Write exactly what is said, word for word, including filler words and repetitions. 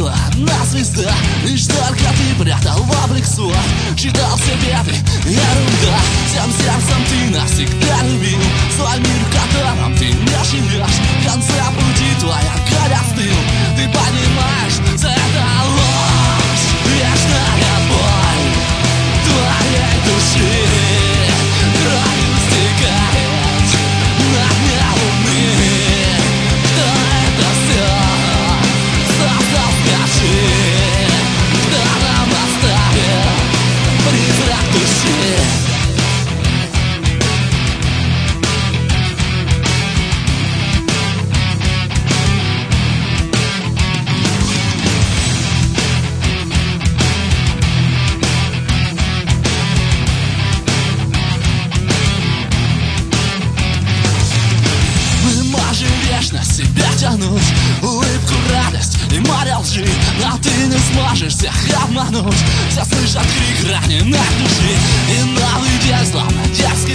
была одна звезда, лишь только ты прятал в обликсу. Читал все беды, ерунда. Всем сердцем ты навсегда любил свой мир, в котором ты не живешь. В конце пути твоя горь остыл. Ты понимаешь, за это ложь, вечная боль твоей души. Кровью стекает на дне луны. Кто это все создал, скажи? Кто нам оставил призрак души? На себя тянуть улыбку, радость и море лжи, но ты не сможешь всех обмануть. Все слышат крик раненой души, и новый день словно детский